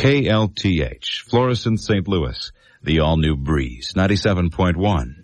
KLTH, Florissant, St. Louis, the all-new Breeze, 97.1.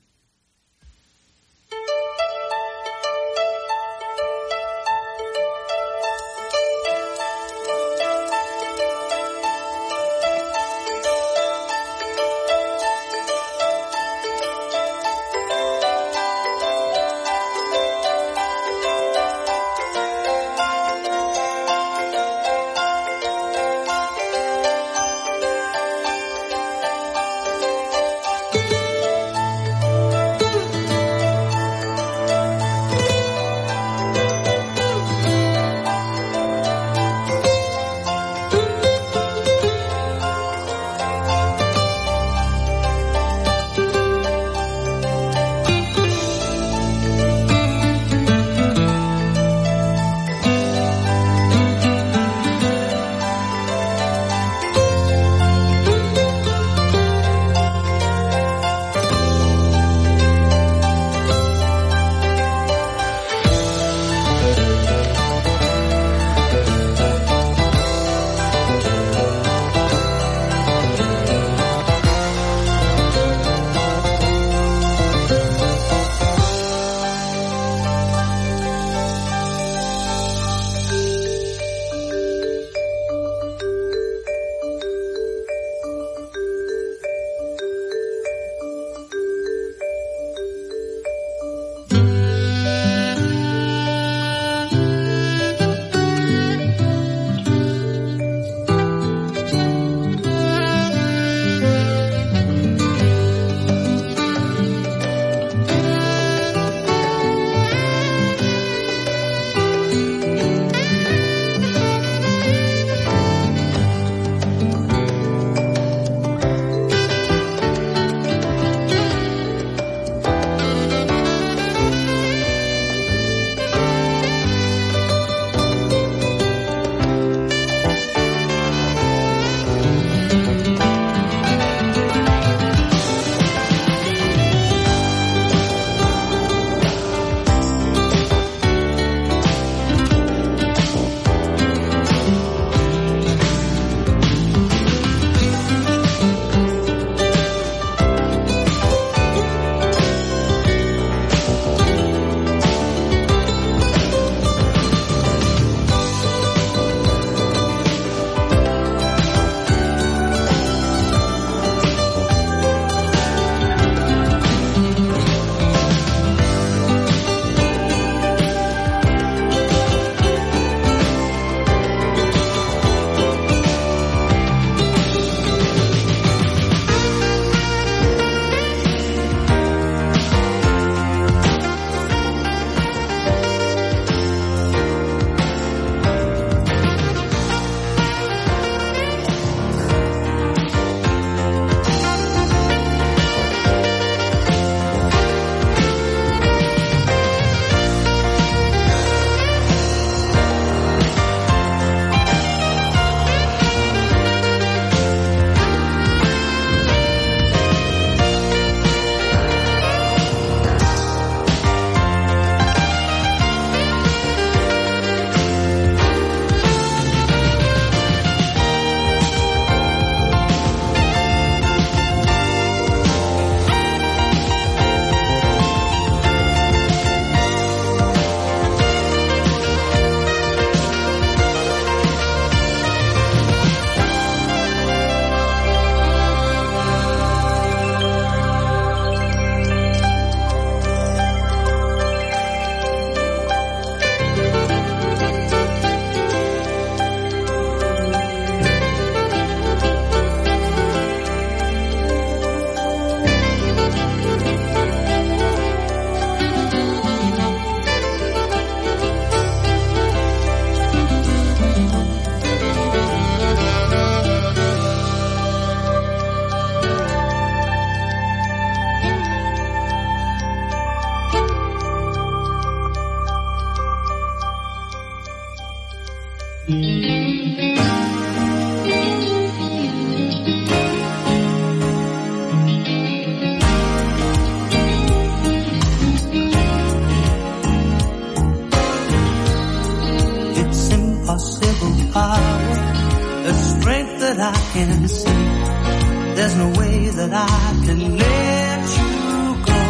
strength that I can see. There's no way that I can let you go.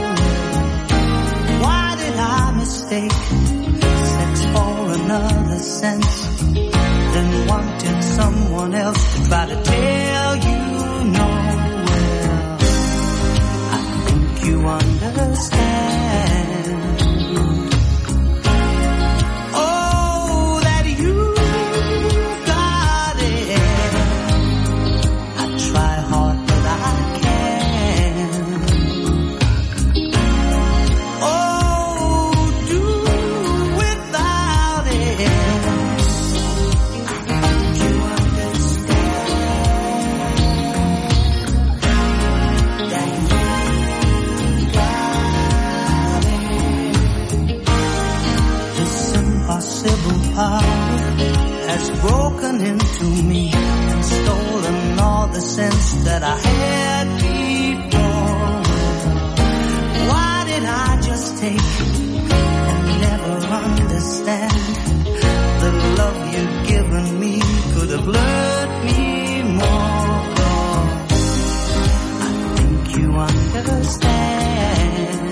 Why did I mistake sex for another sense? Then wanted someone else to try to tell you no. Well, I think you understand. Oh, that you got it. I try hard but I can't. Oh, do without it. Power has broken into me and stolen all the sense that I had before. Why did I just take and never understand? The love you'd given me could have learned me more. I think you understand.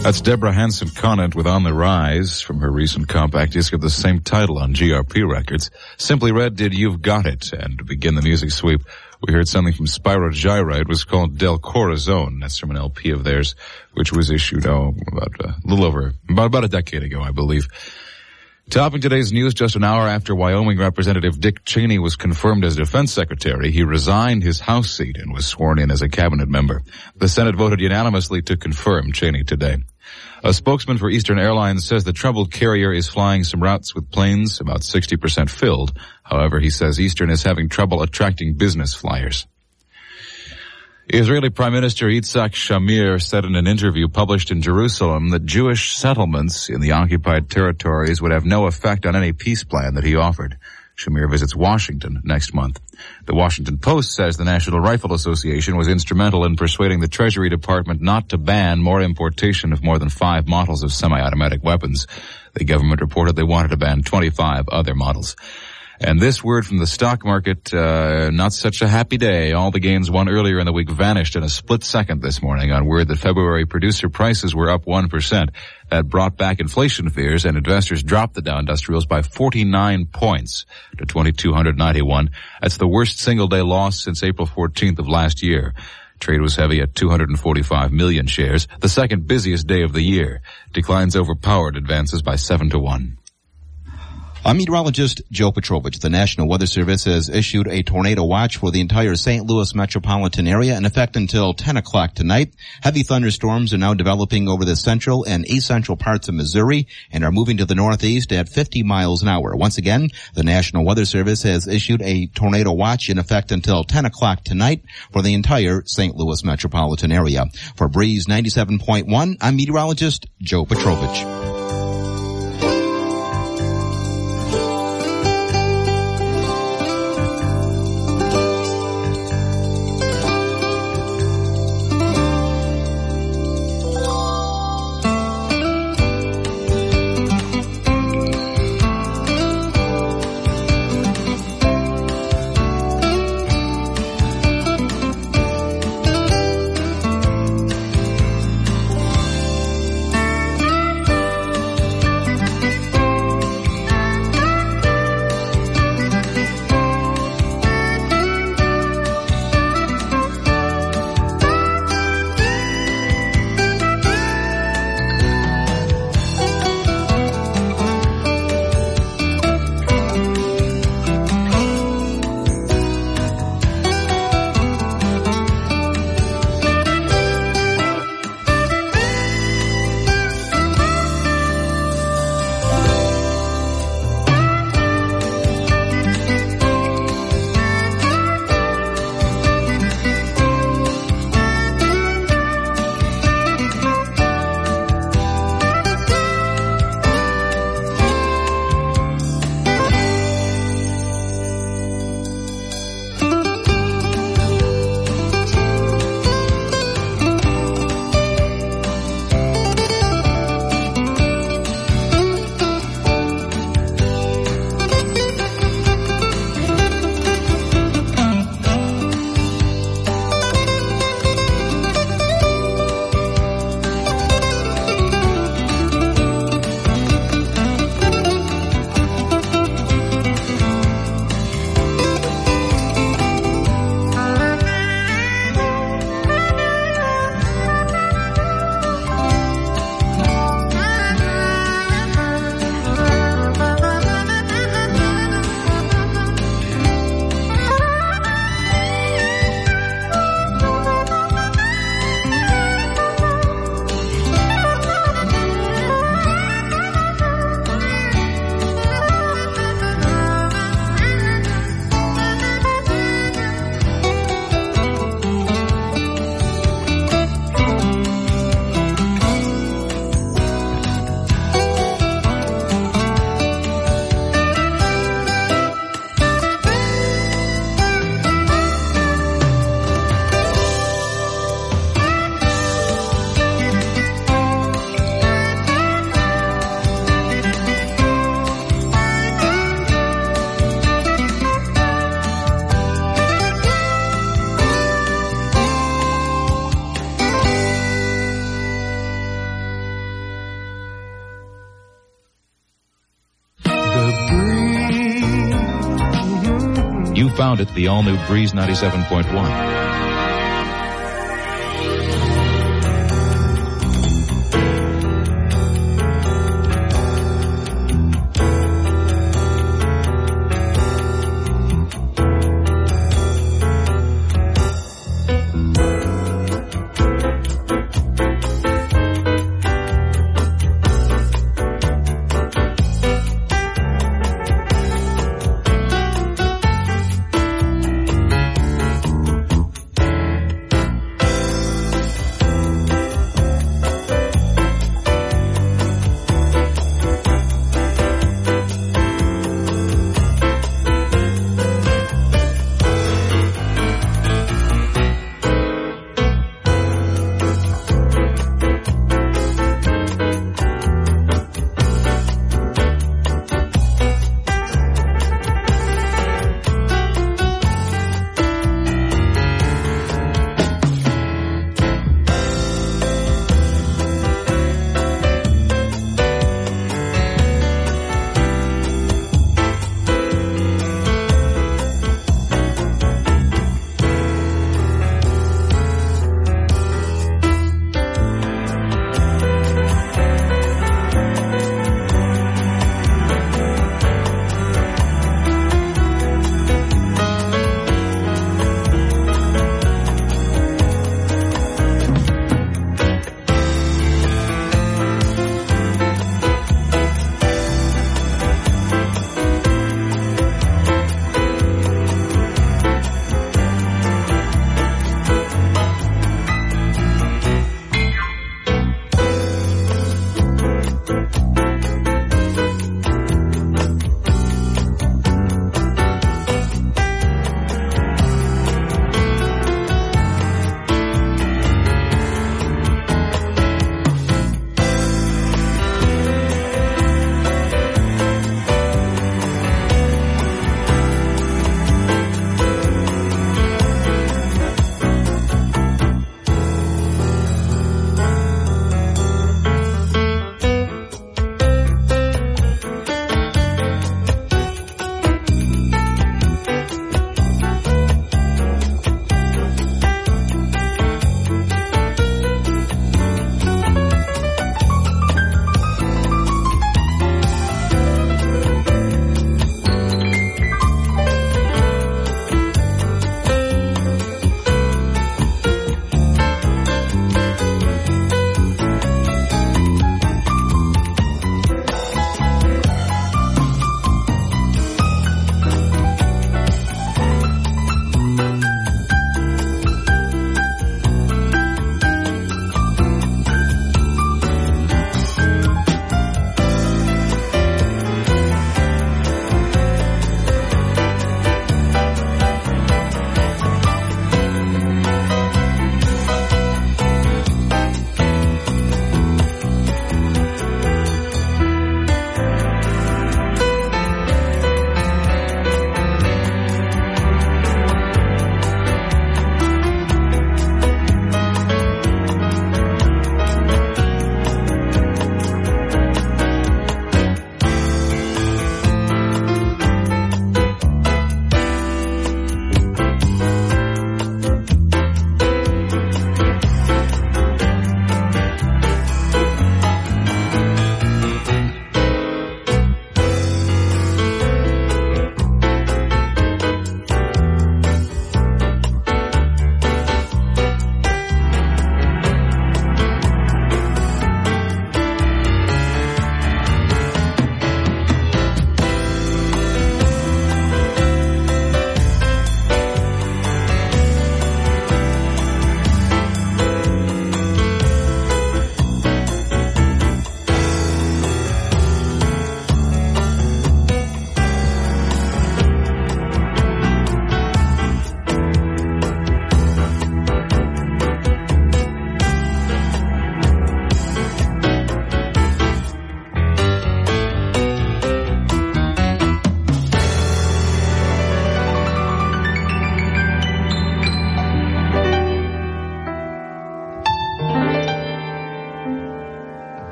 That's Deborah Hansen-Conant with On the Rise from her recent compact disc of the same title on GRP Records. Simply Red did You've Got It, and to begin the music sweep, we heard something from Spyro Gyra. It was called Del Corazon. That's from an LP of theirs, which was issued, about a decade ago, I believe. Topping today's news, just an hour after Wyoming Representative Dick Cheney was confirmed as Defense Secretary, he resigned his House seat and was sworn in as a cabinet member. The Senate voted unanimously to confirm Cheney today. A spokesman for Eastern Airlines says the troubled carrier is flying some routes with planes about 60% filled. However, he says Eastern is having trouble attracting business flyers. Israeli Prime Minister Yitzhak Shamir said in an interview published in Jerusalem that Jewish settlements in the occupied territories would have no effect on any peace plan that he offered. Shamir visits Washington next month. The Washington Post says the National Rifle Association was instrumental in persuading the Treasury Department not to ban more importation of more than 5 models of semi-automatic weapons. The government reported they wanted to ban 25 other models. And this word from the stock market, not such a happy day. All the gains won earlier in the week vanished in a split second this morning on word that February producer prices were up 1%. That brought back inflation fears, and investors dropped the Dow Industrials by 49 points to 2,291. That's the worst single-day loss since April 14th of last year. Trade was heavy at 245 million shares, the second busiest day of the year. Declines overpowered advances by 7-1. I'm meteorologist Joe Petrovich. The National Weather Service has issued a tornado watch for the entire St. Louis metropolitan area in effect until 10 o'clock tonight. Heavy thunderstorms are now developing over the central and east central parts of Missouri and are moving to the northeast at 50 miles an hour. Once again, the National Weather Service has issued a tornado watch in effect until 10 o'clock tonight for the entire St. Louis metropolitan area. For Breeze 97.1, I'm meteorologist Joe Petrovich. found it, the all-new Breeze 97.1.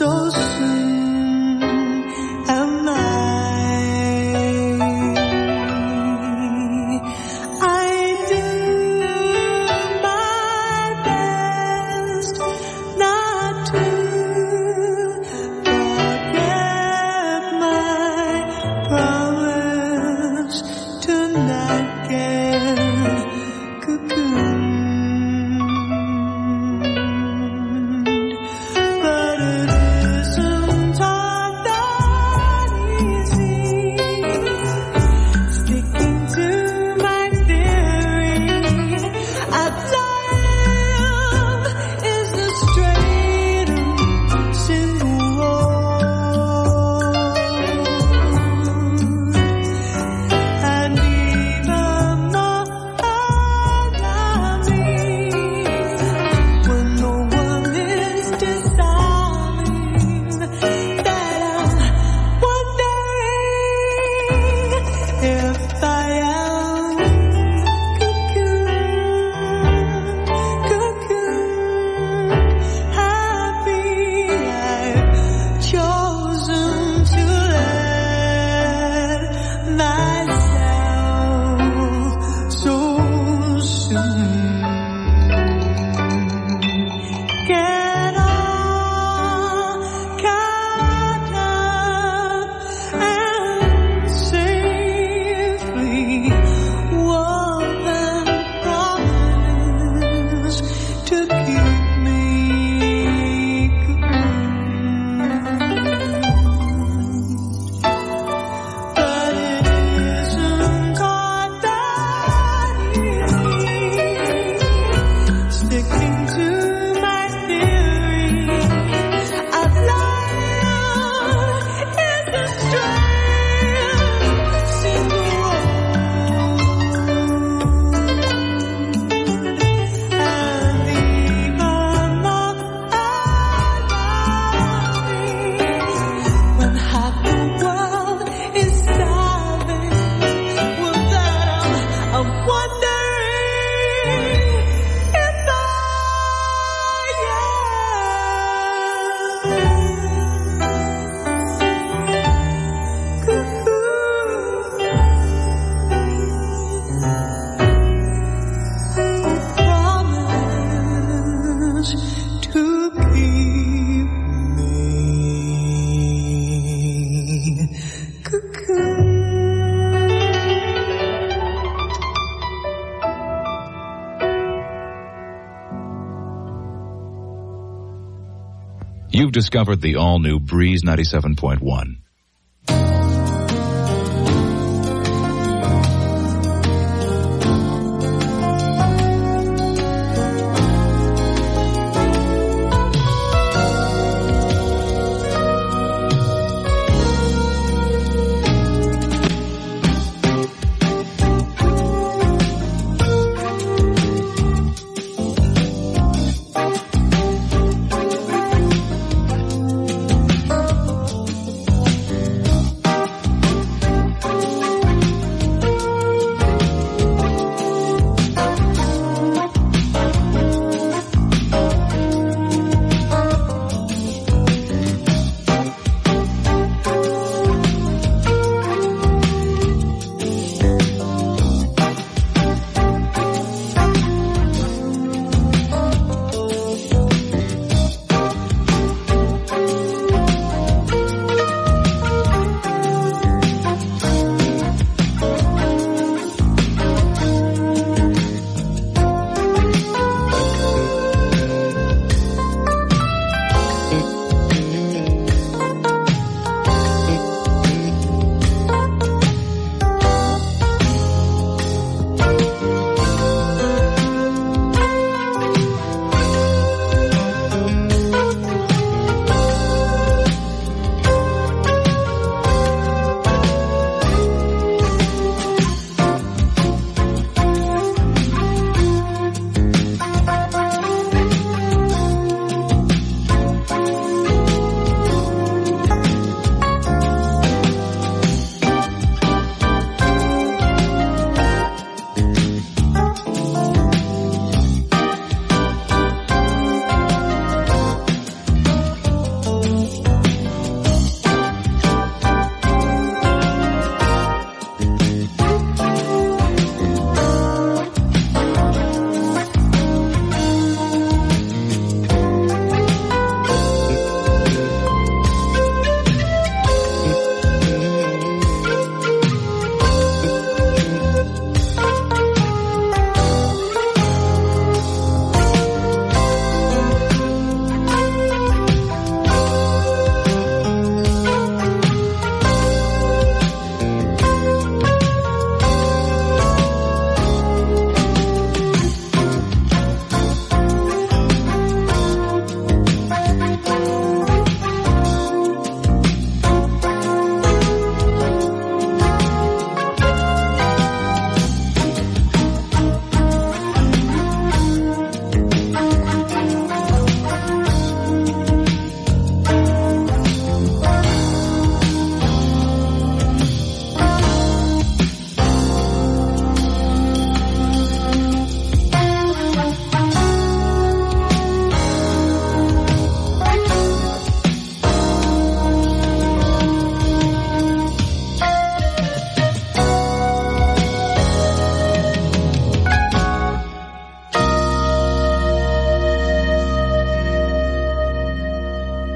so soon am I do my best not to forget my promise to not get cocooned. But it isn't all that easy, sticking to my theory. At love is the straight and single road, and even though around me, when no one is deciding, that I'm wondering if I am cocoon happy. I've chosen to let myself so soon get all caught up and safely woven promise to keep me cocooned. But it isn't all that easy, sticking to my theory. I've lied in the straight single road, and even though around me, when half the world is starving, well then I'm wondering if I promise to keep me cocoon. You've discovered the all-new Breeze 97.1.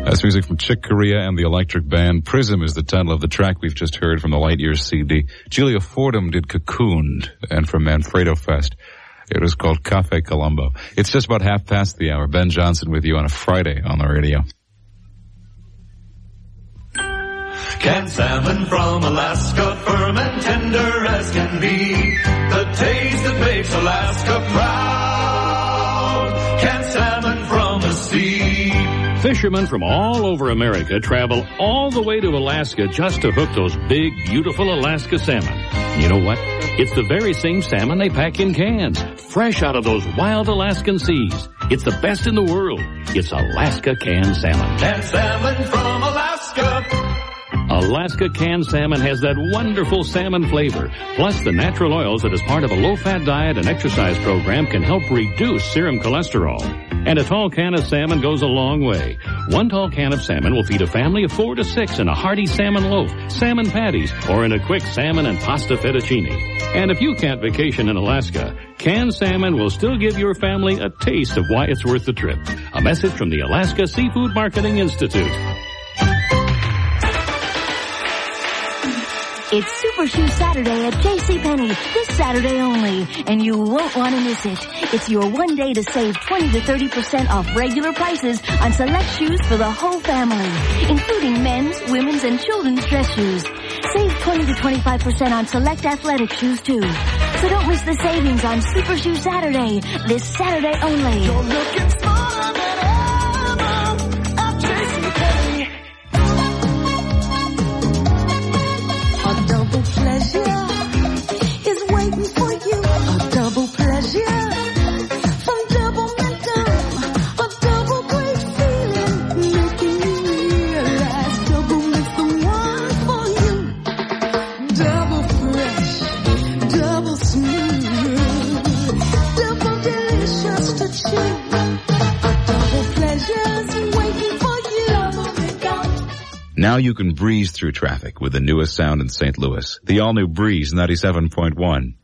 That's music from Chick Corea and the Electric Band. Prism is the title of the track we've just heard from the Light Years CD. Julia Fordham did Cocooned, and from Manfredo Fest, it was called Cafe Colombo. It's just about 1:30 the hour. Ben Johnson with you on a Friday on the radio. Canned salmon from Alaska, firm and tender as can be. The taste that makes Alaska proud. Canned salmon from the sea. Fishermen from all over America travel all the way to Alaska just to hook those big, beautiful Alaska salmon. You know what? It's the very same salmon they pack in cans, fresh out of those wild Alaskan seas. It's the best in the world. It's Alaska canned salmon. Canned salmon from Alaska. Alaska canned salmon has that wonderful salmon flavor, plus the natural oils that as part of a low-fat diet and exercise program can help reduce serum cholesterol. And a tall can of salmon goes a long way. One tall can of salmon will feed a family of 4 to 6 in a hearty salmon loaf, salmon patties, or in a quick salmon and pasta fettuccine. And if you can't vacation in Alaska, canned salmon will still give your family a taste of why it's worth the trip. A message from the Alaska Seafood Marketing Institute. It's Super Shoe Saturday at JCPenney, this Saturday only, and you won't want to miss it. It's your one day to save 20 to 30% off regular prices on select shoes for the whole family, including men's, women's, and children's dress shoes. Save 20 to 25% on select athletic shoes, too. So don't miss the savings on Super Shoe Saturday, this Saturday only. You're looking smarter than ever at JCPenney. A double pleasure is waiting for you. A double pleasure from Double Mentum. A double great feeling making you realize Double is the one for you. Double fresh, double smooth, double delicious to chew. A double pleasure's waiting for you. Now you can breeze through traffic with the newest sound in St. Louis. The all-new Breeze 97.1.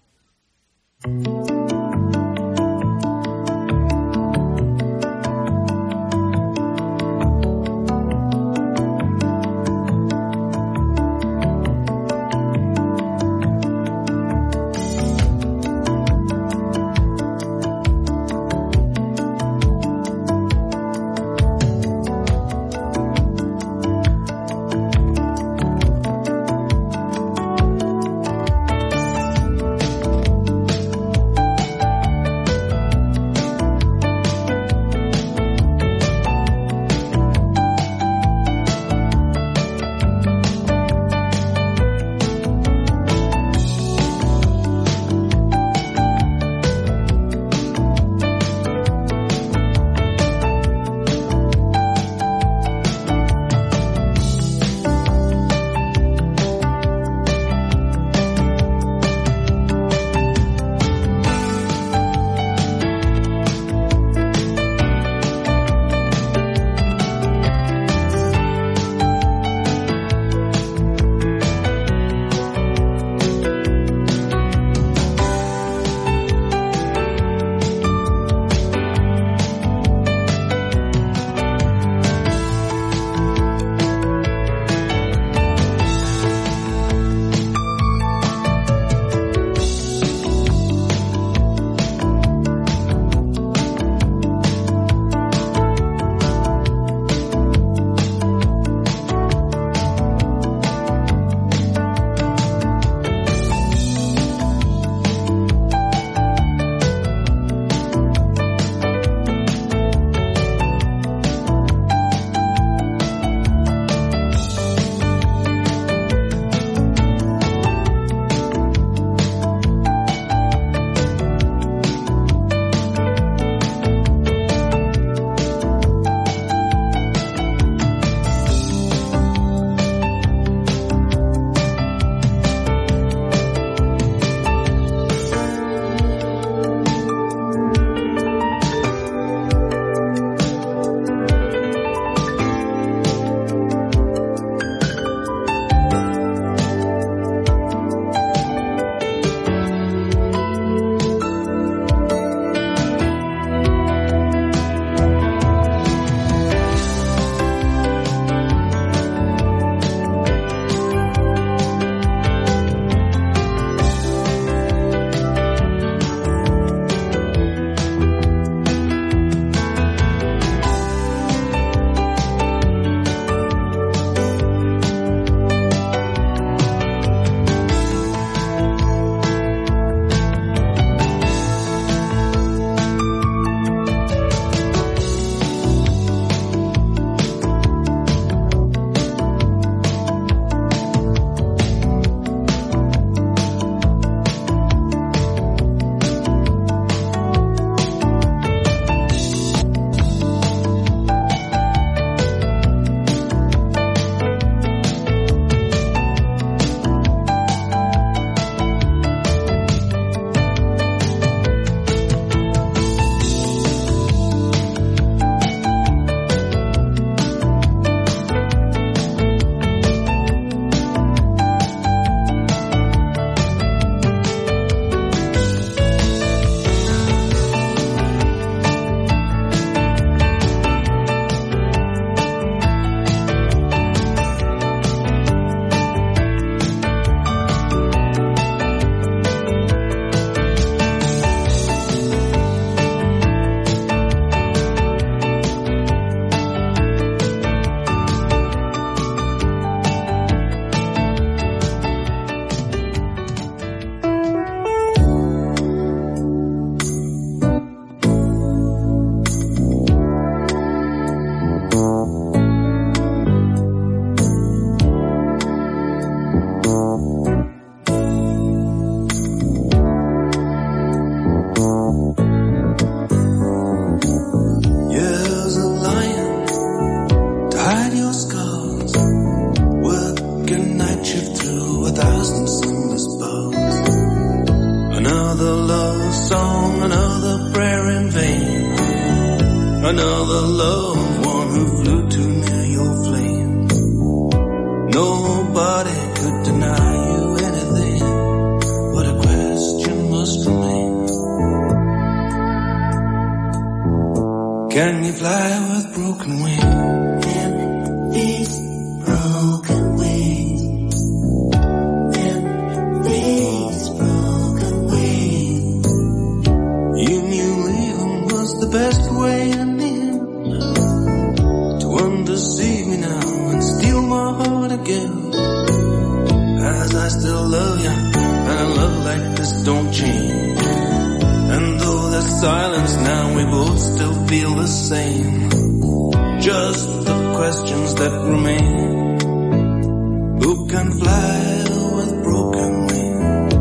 deceive me now and steal my heart again. As I still love you, and a love like this don't change. And though there's silence now, we both still feel the same. Just the questions that remain. Who can fly with broken wings?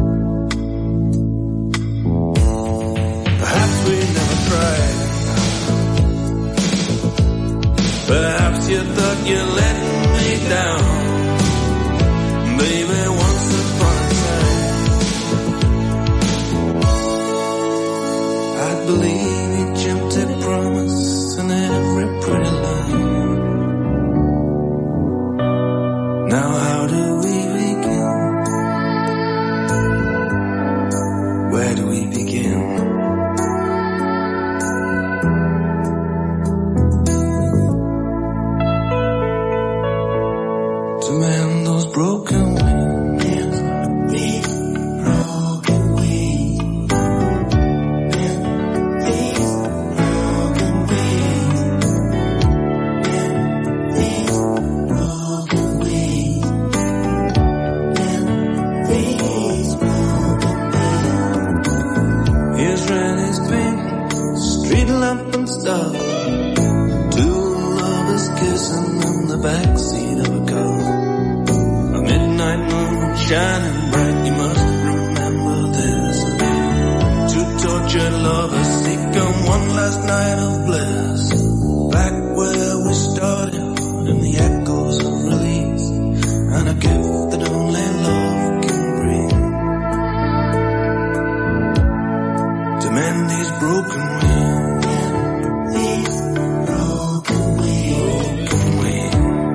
Perhaps we never tried. Perhaps you thought you let me down. Baby, once upon a time, I believe each empty promise and every pretty line. Now how do we begin? Where do we begin? To mend those broken wings, these broken wings, mend these broken wings, mend these broken wings, mend these broken wings. Here's Randy's pink, street lamp and stuff. Two lovers kissing in the backseat of a car. Midnight moon shining bright, you must remember this. Two tortured lovers seek on one last night of bliss. Back where we started, in the echoes of release, and a gift that only love can bring. To mend these broken wings, these broken wings, broken wings.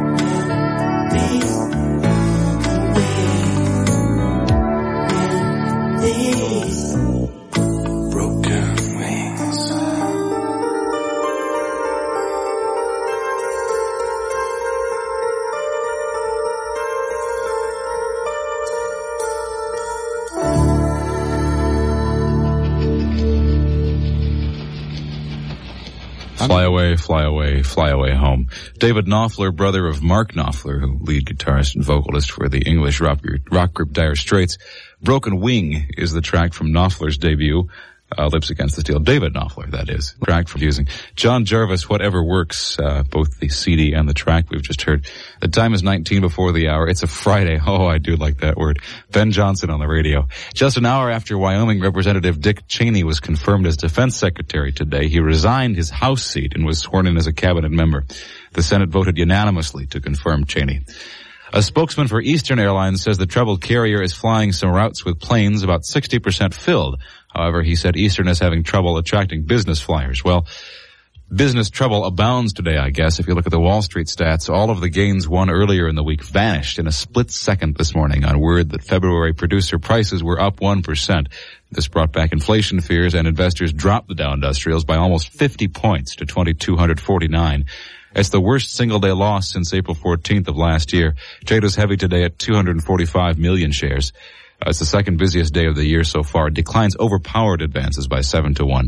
Fly away, fly away, fly away home. David Knopfler, brother of Mark Knopfler, who lead guitarist and vocalist for the English rock group Dire Straits. Broken Wing is the track from Knopfler's debut, Lips Against the Steel. David Knopfler, that is. Track from using John Jarvis, Whatever Works, both the CD and the track we've just heard. The time is 19 before the hour. It's a Friday. Oh, I do like that word. Ben Johnson on the radio. Just an hour after Wyoming Representative Dick Cheney was confirmed as Defense Secretary today, he resigned his House seat and was sworn in as a cabinet member. The Senate voted unanimously to confirm Cheney. A spokesman for Eastern Airlines says the troubled carrier is flying some routes with planes about 60% filled. However, he said Eastern is having trouble attracting business flyers. Well, business trouble abounds today, I guess. If you look at the Wall Street stats, all of the gains won earlier in the week vanished in a split second this morning on word that February producer prices were up 1%. This brought back inflation fears, and investors dropped the Dow Industrials by almost 50 points to 2,249. It's the worst single-day loss since April 14th of last year. Trade was heavy today at 245 million shares. It's the second busiest day of the year so far. Declines overpowered advances by 7-1.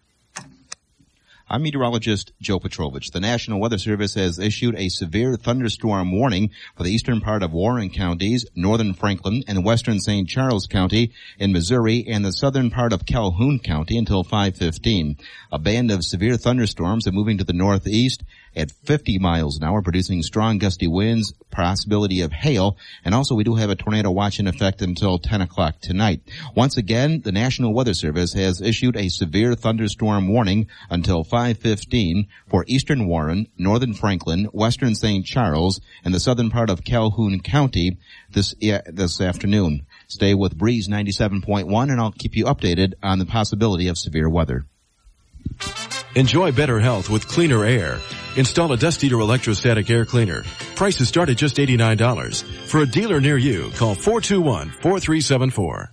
I'm meteorologist Joe Petrovich. The National Weather Service has issued a severe thunderstorm warning for the eastern part of Warren counties, northern Franklin, and western St. Charles County in Missouri, and the southern part of Calhoun County until 5:15. A band of severe thunderstorms are moving to the northeast at 50 miles an hour, producing strong gusty winds, possibility of hail, and also we do have a tornado watch in effect until 10 o'clock tonight. Once again, the National Weather Service has issued a severe thunderstorm warning until 5:15 for eastern Warren, northern Franklin, western St. Charles, and the southern part of Calhoun County this afternoon. Stay with Breeze 97.1, and I'll keep you updated on the possibility of severe weather. Enjoy better health with cleaner air. Install a Dust Eater electrostatic air cleaner. Prices start at just $89. For a dealer near you, call 421-4374.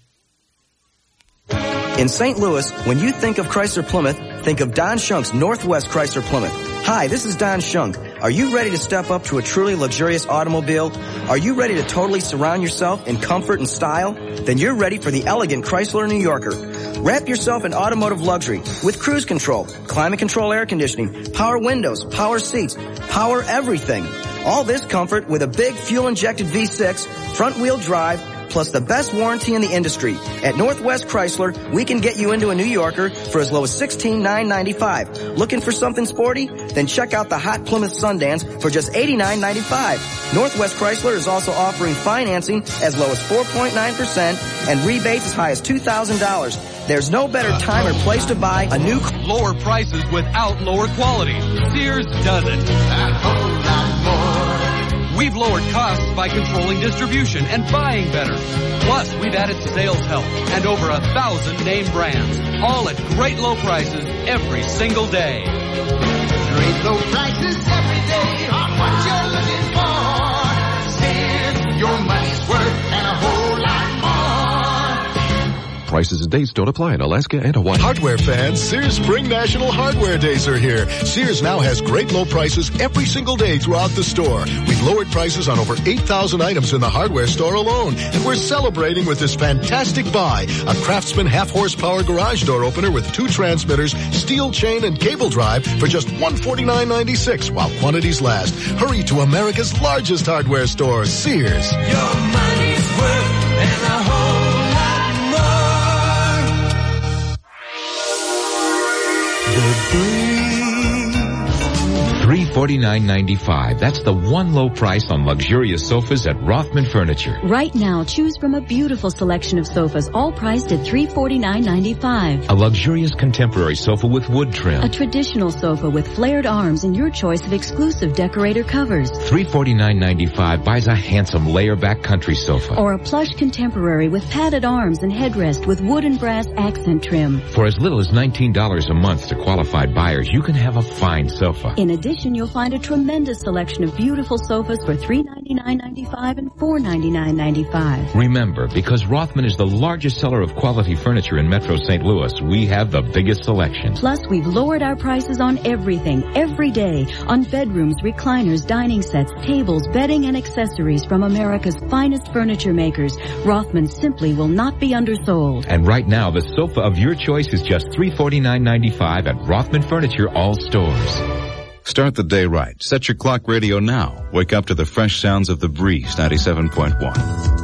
In St. Louis, when you think of Chrysler Plymouth, think of Don Shunk's Northwest Chrysler Plymouth. Hi, this is Don Shunk. Are you ready to step up to a truly luxurious automobile? Are you ready to totally surround yourself in comfort and style? Then you're ready for the elegant Chrysler New Yorker. Wrap yourself in automotive luxury with cruise control, climate control air conditioning, power windows, power seats, power everything. All this comfort with a big fuel-injected V6, front-wheel drive, plus the best warranty in the industry. At Northwest Chrysler, we can get you into a New Yorker for as low as $16,995. Looking for something sporty? Then check out the hot Plymouth Sundance for just $89.95. Northwest Chrysler is also offering financing as low as 4.9% and rebates as high as $2,000. There's no better time or place to buy a new lower prices without lower quality. Sears does it. A whole lot more. We've lowered costs by controlling distribution and buying better. Plus, we've added sales help and over 1,000 name brands, all at great low prices every single day. Great low prices every day on what you're looking for. Sears, your money's worth and a whole lot more. Prices and dates don't apply in Alaska and Hawaii. Hardware fans, Sears Spring National Hardware Days are here. Sears now has great low prices every single day throughout the store. We've lowered prices on over 8,000 items in the hardware store alone. And we're celebrating with this fantastic buy. A Craftsman half-horsepower garage door opener with 2 transmitters, steel chain, and cable drive for just $149.96 while quantities last. Hurry to America's largest hardware store, Sears. Your money's worth and a whole $349.95. That's the one low price on luxurious sofas at Rothman Furniture. Right now, choose from a beautiful selection of sofas, all priced at $349.95. A luxurious contemporary sofa with wood trim. A traditional sofa with flared arms and your choice of exclusive decorator covers. $349.95 buys a handsome layer-back country sofa. Or a plush contemporary with padded arms and headrest with wood and brass accent trim. For as little as $19 a month to qualified buyers, you can have a fine sofa. In addition, you'll find a tremendous selection of beautiful sofas for $399.95 and $499.95. Remember, because Rothman is the largest seller of quality furniture in Metro St. Louis, we have the biggest selection. Plus, we've lowered our prices on everything, every day, on bedrooms, recliners, dining sets, tables, bedding, and accessories from America's finest furniture makers. Rothman simply will not be undersold. And right now, the sofa of your choice is just $349.95 at Rothman Furniture, all stores. Start the day right. Set your clock radio now. Wake up to the fresh sounds of the breeze, 97.1.